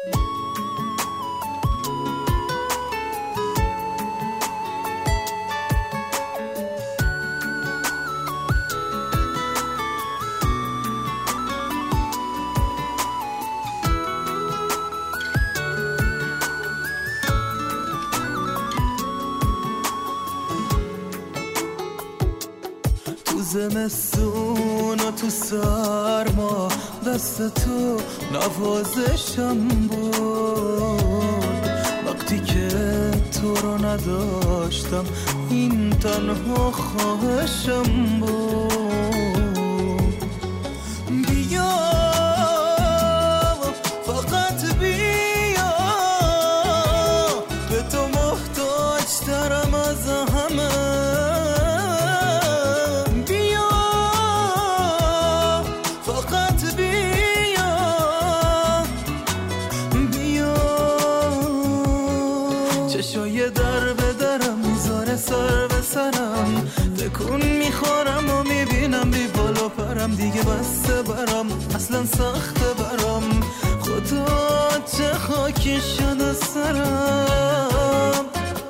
تو زمستون و تو سرما دست تو نوازشم بود، وقتی که تو رو نداشتم این تنها خواهشم بود. بیا فقط بیا، به تو محتاج ترم از همه. چشای در به درم میذاره سر به سرم، تکون میخورم و میبینم بی بالا پرم، دیگه بسته برم اصلا سخته برم، خدا چه خاکی شده سرم.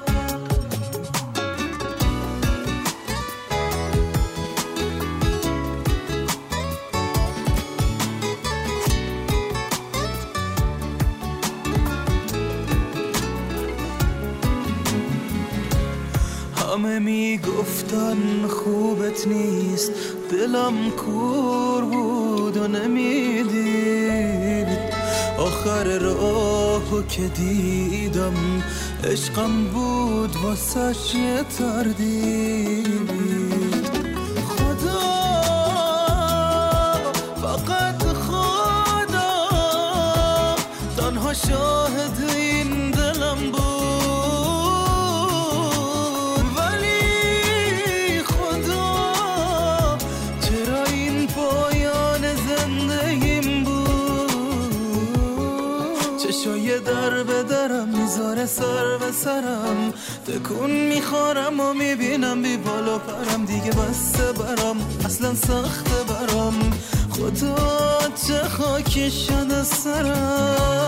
همه میگفتن خوبت نیست، دلم کور بود و نمیدید، آخر راهو که دیدم عشقم بود واسش یه تردید. خدا فقط خدا تنها شاهد این دلم بود، چشای در به درم میذاره سر به سرم، تکون میخورم و میبینم بی بالا پرم، دیگه بسته برم اصلا سخته برم، خدا چه خاکی شده سرم.